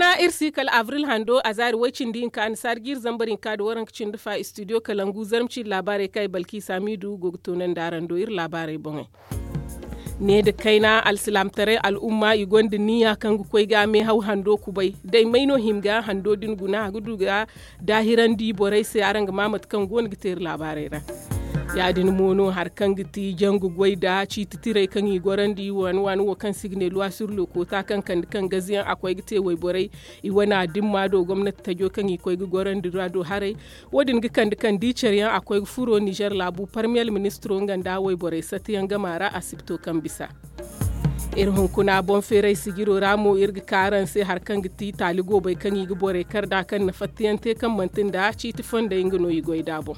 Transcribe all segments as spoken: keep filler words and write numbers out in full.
kuna irsi kal avril hando azari wacin din kan sargir zambarin ka da waran kicin dufa studio kalangu zarmci labarai kai balki samidu gogtonan daran do ir labarai bongai ne da kaina alsilamtare al'umma igonda niya kan koi ga me hau hando kubai dai maino himga hando din guna guduga dahiran di borai sai aranga mamat kan gon gitir labarai ra ya din mono har kan giti jangu goida ci titire kan yi gorandi wan wan wo kan signe loi sur le kota kan kan kan gaziyan akwai gite wai borai i wana dimma do gwamnati ta jo kan yi koi gorandi do hare wodin gi kan kan dicer yan akwai furo Niger labu premier ministro nganda wai borai satiyan gamara asibto kan bisa irin kuna bon ferai sigiro ramo irga karan sai har kan giti taligo bai kan yi borai karda kan na fatiyan te kan mantin da ci tifon da ingino yi goida bon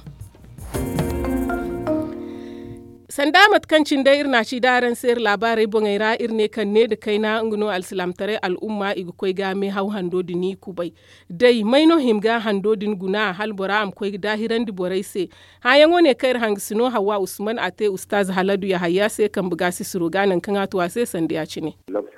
sandamat kancin da irna ci daren sayar labarai bongaira irne kan ne da kaina nguno alsilamtare al'umma igu koi ga me hau hando dini kubai dai maino himga hando din guna halbora am koi dahiran di borai se hayan wone kair hangsino hawa usman ate ustaz haladu ya hayya sai kan buga si suruganan kan atuwa sai sande ya ci ne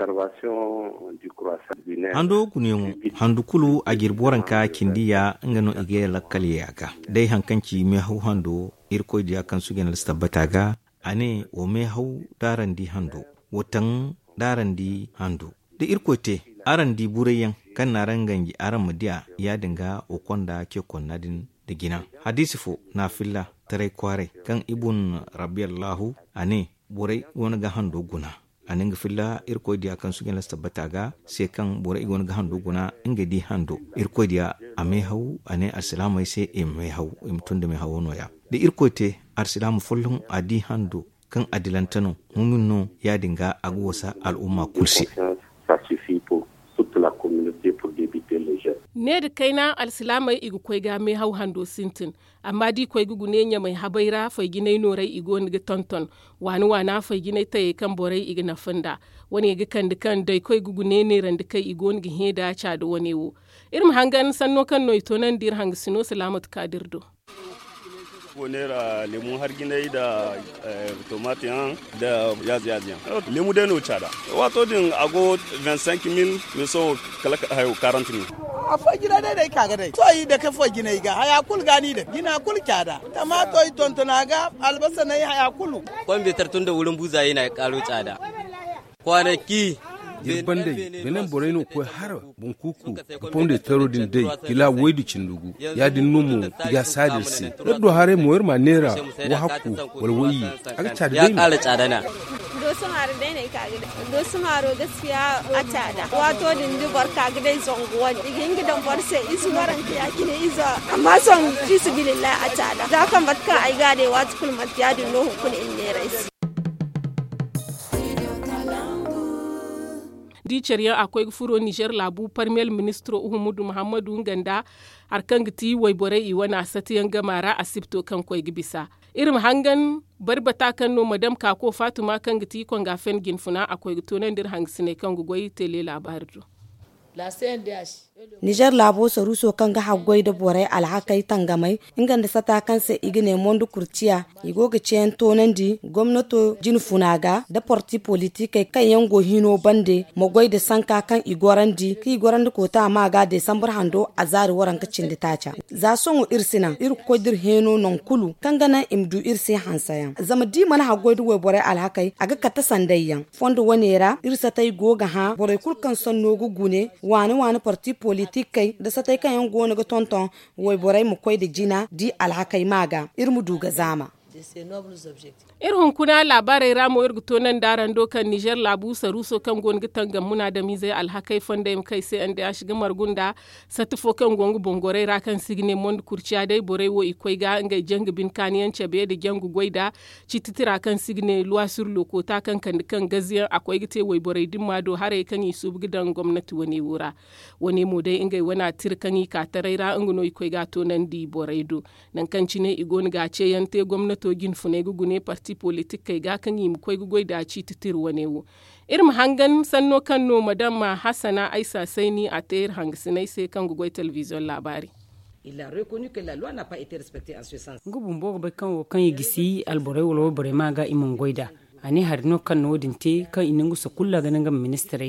hando kunyon hando kulu a girboran ka kindiya ngano ige lakkaliya ga dai hankanci me hau hando irko dia kan su genal tabbata ga ane o me hau daran di hando wotan daran di hando da irkote aran di burayen kan naran gangi aran mudiya ya dinga o konda ke konnadin da gina hadisi fo na filla tare kware kan ibn rabiyallahu ane burai wani ga hando guna anin ga filla irko dia kan su gena tabbata ga sai kan burai wani ga hando guna inga di hando irko dia ame hau ane assalamu sai e me hau imtun da me hawo noya da irkote arsilamu fullun adi hando kan adilantano munno ya dinga agwosa al'umma kulsi ne da kaina alsilamai igu koi ga me hau hando sintin amma di koi gugu ne nya mai habaira fai ginai norai igo ni tonton wani wana fai ginai taye kan borai iga na funda wani ga kan kan dai koi gugu ne ne ran da kai igo ni heda cha da wani wo irin hangan sanno kan noito nan dir hang sino salamat kadirdo Bonera lemu har ginai da tomate da yazi yazi lemu da no chada wato din ago twenty-five mil me so kala hayo forty mil a fa gina dai dai kaga dai to yi da ka fa ginai ga haya kul gani da gina kul kyada tomato yi tontona ga albasa nayi haya kulu kon betar tunda wurin buzaye na karo tsada kwanaki yirban dai benen boreno ko har bunkuku ponde tarodin dai kila waidu cindugu ya din numu ya sadirsi do hare moyar manera wa hakku wal wayi aka tada dai ya kala tsada na do sumaro dai ne kaga do sumaro gaskiya a tada wato din dubar kaga dai zonguwa digin gidan borse isu waran ya kine iza amma son fisibilillah a tada da kan batka ai gade wato kulmat ya din no hukun in ne rais dicer yan akwai furo Niger labu premier ministro Uhumudu Muhammadu Nganda harkan giti wai bore i wana satiyan gamara asibto kan koi gibisa irin hangan barbata kan no madam kako Fatuma kan giti kon gafen ginfuna akwai tonan dir hangsine kan gugoi tele labardo la C N D H Niger labo saruso kan ga haggoi da borai alhakai tangamai ingan da sata kansa igine mondu kurciya igoga cen tonandi gwamnato jin funaga da parti politique kan yango hino bande mogoi da sanka kan igorandi ki igorandi kota maga December hando azari waran kacin da tacha za son irsina ir kodir heno non kulu kan gana imdu irsi hansayan zama di mana haggoi da borai alhakai aga kata sandayyan fondo wanera irsa tai goga ha borai kulkan son nogu gune wani wani parti politique kai da satai kan yan gona ga tonton wai borai mu koi da jina di alhakai maga irmu duga zama irhun kuna labarai ramo irguto nan daran dokan Niger labu saruso kan gon gitan muna da mizai alhakai fonda im kai sai anda ya shiga margunda satufo kan gongu bongore ra kan signe mond kurciya dai borai wo ikoi ga ngai jang bin kaniyan cebe da jangu goida cititira kan signe loi sur le kota kan kan kan gaziyan akwai gite wai borai dimma do hare kan yi su gidan gwamnati wani wura wani mo dai ngai wana tirkan yi ka taraira nguno ikoi ga to nan di borai do nan kan cine igon ga ce yante gwamnati to gin fune gugune parti politique kai ga kan yi mukoi gugoi da ci titir wane wo irin hangan sanno kan no madama Hassana Aisa Saini a tayar hangsinai sai kan gugoi television labari il a reconnu que la loi n'a pas été respectée en ce sens ngubun bo be kan wo kan yi gisi albore wolo bare maga imon goida ani harno kan no dinte kan inangu sa kulla ganan ga ministre da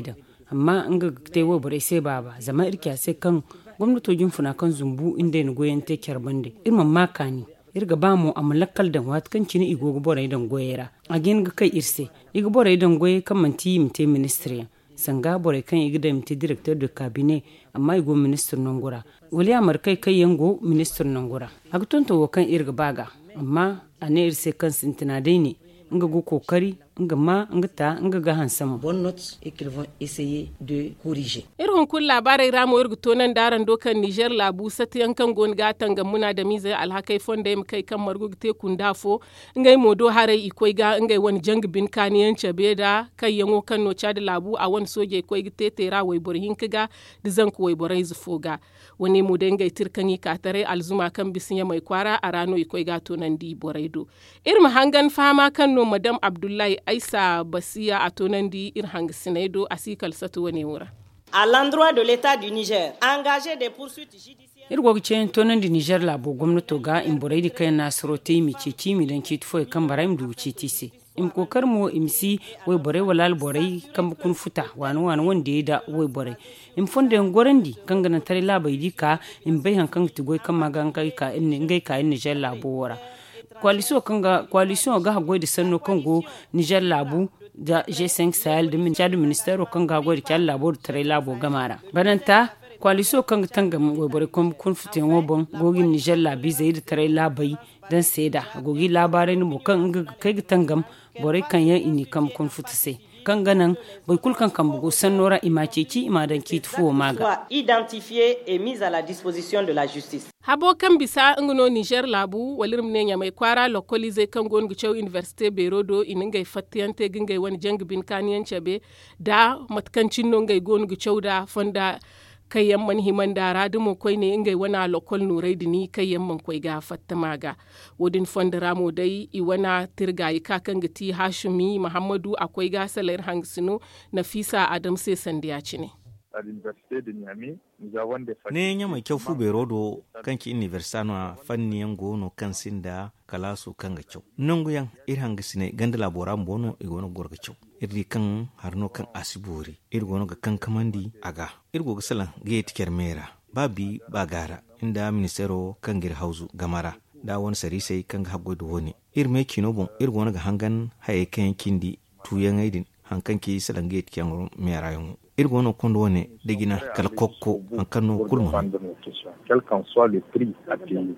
amma an ga te wo bare sai baba zama irkiya sai kan gwamnatojin funa kan zumbu inda ni goyen te kyarbande irman makani irga ba mu amlakal dan wat kan cini igogo bore dan goyera agin ga kai irse igo bore dan goye kan manti mte ministry sanga bore kan igida mte directeur de cabinet amma igo ministre nongora wali amar kai kai yango ministre nongora agtonto wo kan irga baga amma ane irse kan sintina dai ne nga go kokari nga ma nga ta nga ga hansam bonne note et qu'ils vont essayer de corriger irin kun labarai ramo irgu tonan daran dokan Niger labu sati yankan gon gatan ga muna da miza alhakai fonda yim kai kan margu te kundafo ngai modo harai ikoi ga ngai wani jang bin kaniyan cebeda kai yango kan no chad labu a wani soje ikoi te tera wai borhin kiga dizan ko wai borai zufoga wani mu da ngai tirkani ka tare alzuma kan bisinya mai kwara a rano ikoi ga tonan di boraido irin hangan fama kan no madam Abdullahi Aisa Basiya a tonan di irhang sinaido asikal satu wani wura. À l'endroit de l'État du Niger, engagé des poursuites judiciaires. Irgo ce tonan di Niger labo gwamnato ga imborai di kai nasrote mi ce ci mi dan ci tufo kan baraim du ci tisi. Im kokar mo imsi wai borai walal borai kan kun futa wani wani wanda ya da wai borai. Im fonda ngorandi kan ganan tare labai di ka im bai hankan tigoi kan magan kai ka in ngai ka in Niger labo wora. Coalition kanga coalition ga hagoi da sanno kango Niger labu da G cinq Sahel da Chad ministero kanga hagoi da Chad labo da tare labo gamara bananta coalition kanga tanga wobore kun kun fitin wobon gogi Niger labi zai da tare labai dan seda gogi labarai mu kan kai tangam bore kan ya ini kam kun futse kan ganan bai kulkan kan bugo sannora imaceci imadan kitfo maga identifié et mise à la disposition de la justice. Habo kan bisa nguno Niger labu walirum ne mai kwara lokalize kan gon gucew université Berodo iningai fattiyante gingai wani jangbin kaniyan cebe da matkancin no ngai gon gucew da fonda kai yamman himan dara dumo koi ne ingai wana lokal nurai dini kai yamman koi ga fattamaga wodin fonda ramo dai i wana tirgayi kakan gati Hashimi Muhammadu akwai ga salar hangsino Nafisa Adam sai sandiya cine. À l'université de Niamey, nous avons des ne nya mai kyau fu berodo kanki university na fanni yan gono kan sinda kalasu kan ga kyau nangu yan irhan gisine ganda labora mbono igono gorga kyau irri kan harno kan asibori irgono ga kan kamandi aga irgo ga salan ga tiker mera babi bagara inda ministero kan gir hauzu gamara da wani sari sai kan ga haggo do woni irme kino bon irgono ga hangan haye kan kindi tuyan aidin hankan ki salan ga tiker mera yan irgono kondo wone degina kala kokko an kanno kulmo quel qu'en soit le prix à payer.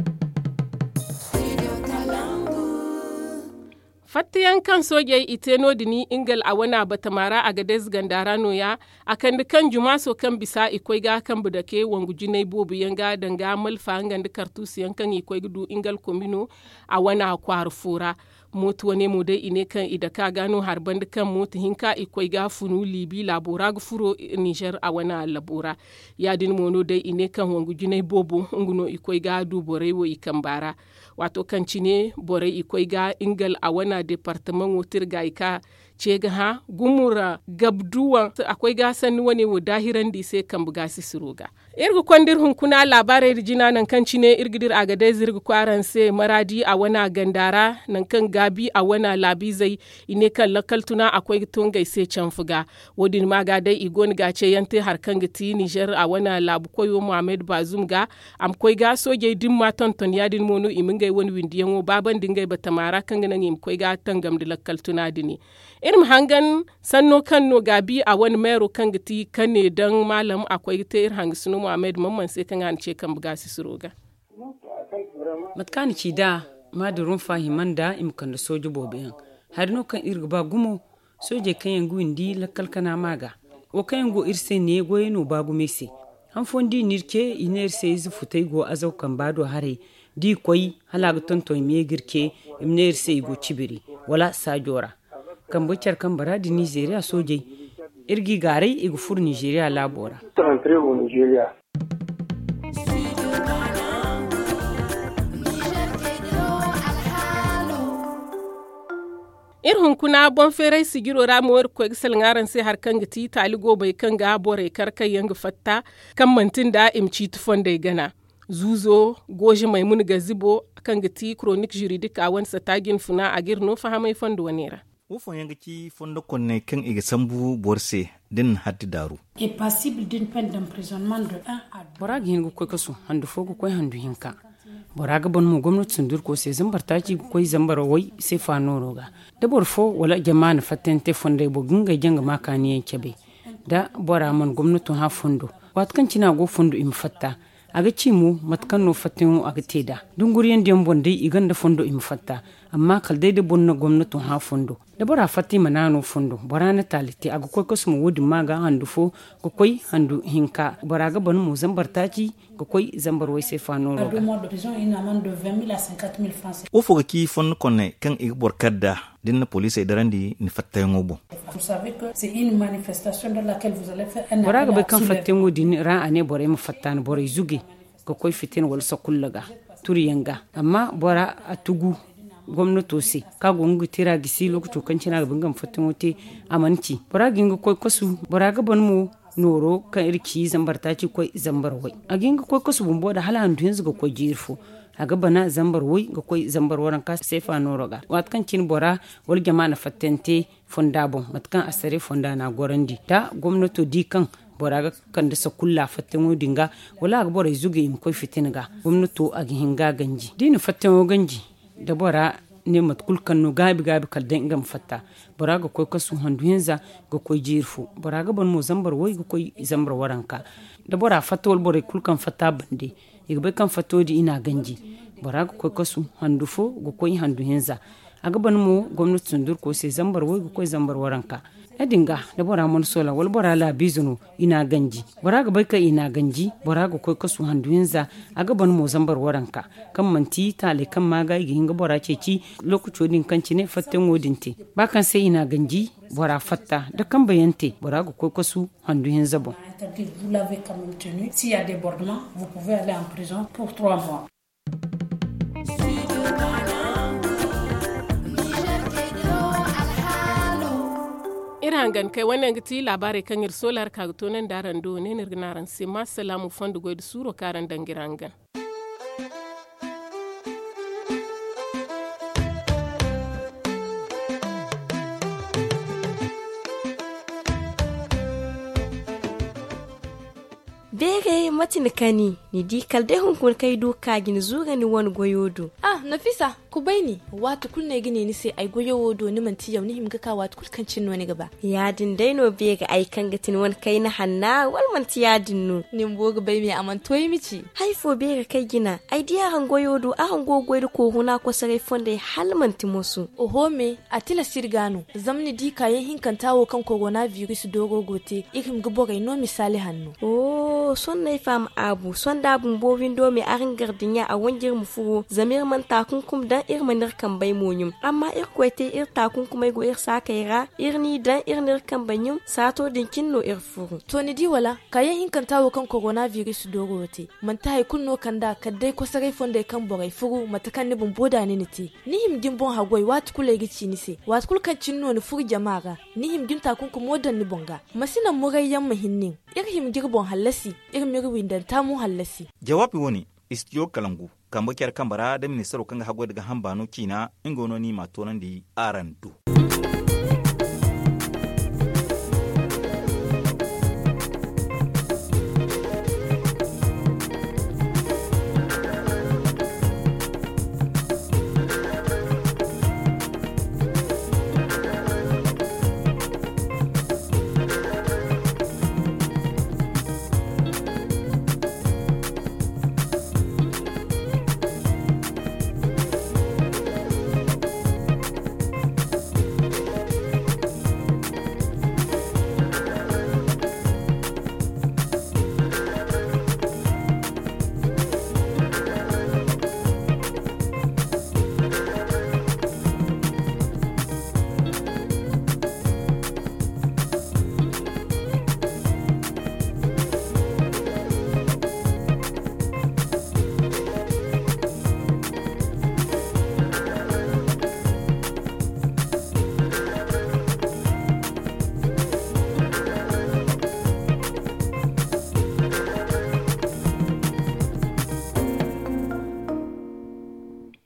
Fattiyan kan soje iteno dini ingal a wana batamara a gades gandara noya akan dukan jumaso kan bisa ikoi ga kan budake wangu jinai bobu yanga danga malfa ngand kartus yankan ikoi gudu ingal komino a wana kwar fura motu wane mu dai ine kan ida ka gano harban kan motu hinka ikoi ga funu libi labora gufuro Niger a wana labora yadin mono dai ine kan wangu jinai bobu nguno ikoi ga du borai wo ikambara wato kan cine borai ikoi ga ingal a wana departement wotir ga ika ce ga ha gumura gabduwa akwai gasan wani wo dahiran di sai kan buga siroga irgu kwandir hun kuna labarai rijina nan kan cine irgidir aga dai zirgu kwaran sai maradi a wana gandara nan kan gabi a wana labi zai ine kan lakaltuna akwai tungai sai can fuga wodin maga dai igon ga ce yante harkan giti Niger a wana labu koyo Muhammad Bazum ga am koi ga soje din ma tonton yadin mono imingai wani windiyan wo baban dingai batamara kan ganan im koi ga tangam da lakaltuna dini irin hangan sanno kan no gabi a wani mero kan giti kane dan malam akwai ta ir hangi sunu Muhammad mamman sai kan hance kan buga su suroga matkani ci da madurun fahiman da imkan da soji bobiyan har no kan irga ba gumo soje kan yangu indi lakalkana maga o kan yango irse ne goye no babu mese han fondi nirke iner se izu futai go azau kan bado hare di koi halaga tonto me girke imner se go cibiri wala sajora kan bucar kan bara di Nigeria soje irgi garai igu fur Nigeria labora irhun kuna bon ferai sigiro ramuwar ko gisal ngaran sai har kan giti taligo bai kan ga bore karkai yanga fatta kan mantin da imci tufon da gana zuzo goje maimun gazibo kan giti chronique juridique a wansa tagin funa a girno fahamai fondo wanera wofon yanga ki fondo konne kan iga sambu borse din haddi daru est passible d'une peine d'emprisonnement de un à deux. Bora gi hingu koy kasu handu fogu koy handu hinka. Bora ga bon mu gwamnati sundur ko sai zambar taki koy zambar wai sai fa noroga. Da borfo wala jama'a na fatente fonde bo ginga janga makani kebe. Da bora man gwamnati ha fondo. Wat kan cina go fondo im fatta. Aga cimu matkan no fatin aga teda. Dunguriyan dem bonde iganda fondo im fatta. Amma kalde de bonna gwamnati ha fondo. Da bora fati manano fondo bora na taliti aga koy kosmo wodi maga handu fo ko koy handu hinka bora ga bon mu zambar taci ko koy zambar wai sai fa noro deux mois de prison une amende de vingt mille à cinquante mille francs. o fo ki fon konne kan ig bor kadda dinna police e darandi ni fatta ngobo. Vous savez que c'est une manifestation dans laquelle vous allez faire un bora ga be kan fatta ngodi ni ra ane bora mu fatta na bora zugi ko koy fitin wal sakullaga turiyanga amma bora atugu gwamnati se ka gongu tira gisi lokacin kan cina gaban gan fatin wote amanci bora ginga koy kosu bora ga ban mu noro kan irki zambar ta ci koy zambar wai a ginga koy kosu bumbo da halan du yanzu ga koy jirfo a ga bana zambar wai ga koy zambar waran ka sefa noro ga wat kan cin bora wal jama'a na fatente fonda bon matkan asare fonda na gorandi da gwamnati di kan bora ga kan da sakulla fatin wodinga wala ga bora zuge im koy fitinga gwamnati a hinga ganji dini fatin ganji da bora ne matkul kanno gabi gabi kaldan ingam fatta bora ga koy kasu handu hinza ga koy jirfu bora ga ban mo zambar wai ga koy zambar waranka da bora fatol bora kulkan fatta bande igbe kan fatodi ina ganji bora ga koy kasu handu fo ga koy handu hinza aga ban mo gwamnati sundur ko sai zambar wai ga koy zambar waranka edinga da bora mon sola wal bora la bizuno ina ganji bora ga bai ka ina ganji bora ga koy kasu handuinza aga ban mo zambar waranka kan manti tale kan maga gi hinga bora ce ci lokuto din kanci ne fatten wodinte ba kan sai ina ganji bora fatta da kan bayante bora ga koy kasu handuinza bon. Vous l'avez quand même tenu. S'il y a débordement, vous pouvez aller en prison pour trois mois. Irangan kai wannan gati labarai kan ir solar kagtonan daran do ne nirginaran sai ma salamu fandu goy da suro karan dangirangan. Bere matin kani ni di kalde hun kun kai doka gin zuga ni wani goyodo. Ah, Nafisa, ku baini watu kulne gine ni sai ai goyodo ni manti yau ni himga ka watu kulkan cin wani gaba. Ya din dai no bega ai kan gatin wani kai na hanna wal manti ya dinnu. Ni mboga bai me aman toyi mici. Haifo bega kai gina ai diya han goyodo a han gogoydo ko huna ko sare fonde hal manti musu. Oho me atila sirgano zamni di kayan hinkan tawo kan coronavirus dogo gote ikim gbogai no misali hannu. Oh, son na fam abu son da bun bo windo me arin gardinya a wangir mu fugo zamir man takunkum dan ir manir kan bai monyum amma ir kwete ir takunkum go ir sakaira ir ni dan ir nir kan banyum sato dinkin no ir fugo to ni di wala kayan hinkan tawo kan coronavirus dogo wote man tai kunno kan da kadai ko sarai fonde kan borai fugo matakan ni bun boda ni niti ni him gin bon hagoi wat kule gici ni se wat kul kan cinno ni fugo jama'a ni him gin takunkum modan ni bonga masina murayyan mahinnin ir him girbon halasi ir mir windan tamu halasi jawabi woni istiyo kalangu kamba kyar kambara da ministero kanga hagwa daga hambano kina ingono ni matonan di arandu